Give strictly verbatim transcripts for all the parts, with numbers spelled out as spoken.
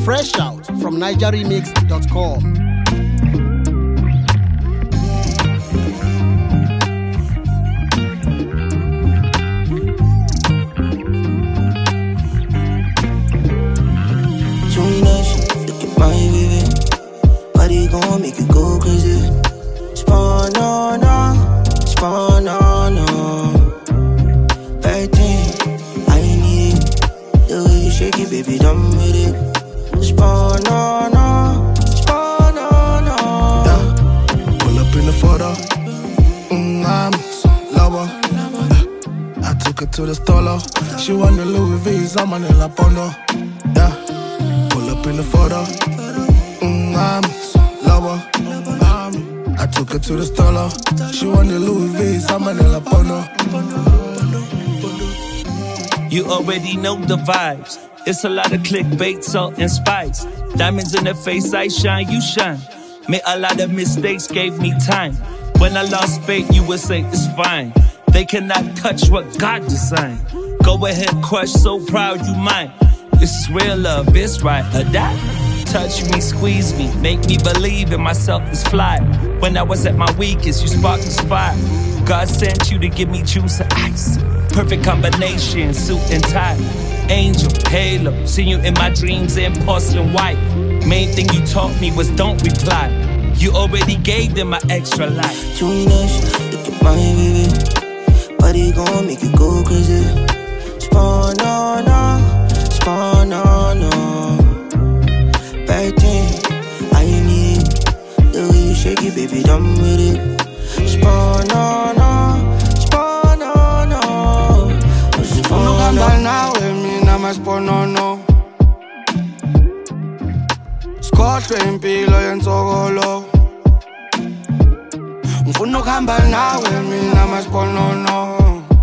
Fresh out from niger remix dot com. Gon' make you go crazy. Spawn on, on, spawn on, on. thirteen, I need it. The way you shake it, baby, done with it. Spawn on, on, spawn on, on. Yeah, pull up in the photo. Mm, I'm lower. Uh, I took her to the stolo. She want the Louis V's, I'm on La Pondo. Yeah, pull up in the photo. Mm, I'm lower. Um, I took her to the stolo. She wanted Louis V's, I'm a La Pondo. You already know the vibes. It's a lot of clickbait, salt and spice. Diamonds in the face, I shine, you shine. Made a lot of mistakes, gave me time. When I lost faith, you would say it's fine. They cannot touch what God designed. Go ahead, crush, so proud you mine. This is real love, it's right or die. Touch me, squeeze me, make me believe in myself is fly. When I was at my weakest, you sparked the spot. God sent you to give me juice and ice. Perfect combination, suit and tie. Angel, halo, seen you in my dreams in porcelain white. Main thing you taught me was don't reply. You already gave them my extra life. Too much, look at my baby. Body gon' make you go crazy. Spawn on, on, spawn on, on. thirteen, I need it. The way you shake it, baby, done with it. Spawn on, on, spawn on, on. Spawn on, on. Now with me, now my spawn on, on. Scotch impilo yensokolo. Ngifuna ukuhamba nawe mina masponono.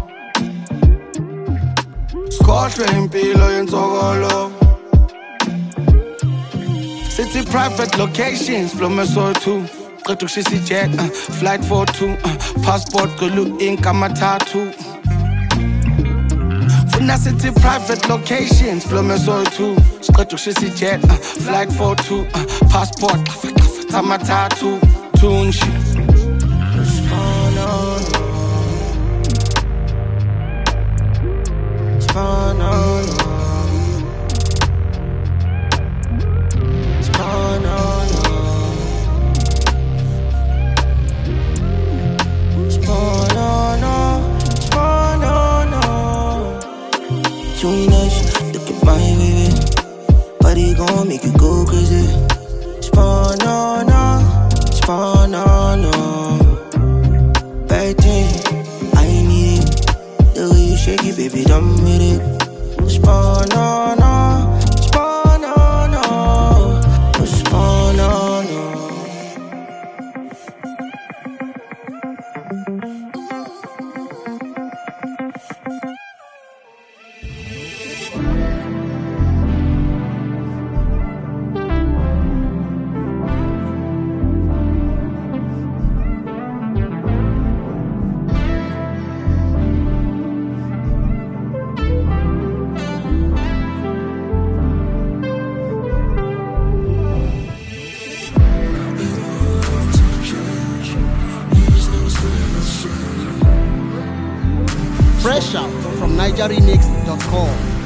Scotch impilo yensokolo. City private locations, Plumer so two. Qeda ukushisa jet, uh, flight for two, uh, passport gulu ink tattoo. Funa city private locations, Plumer so two. Qeda ukushisa jet, uh, flight for two, uh, passport tattoo. Tunchi. Spawn on, spawn on, spawn on, spawn on, spawn on. Too nice, look at my baby. Body gon' make you go crazy. Spawn on, spawn on. thirteen, I need it. The way you shake it, baby, done with it. Spawn on, on, spawn on, on. Spawn on, on. Fresh out from niger remix dot com.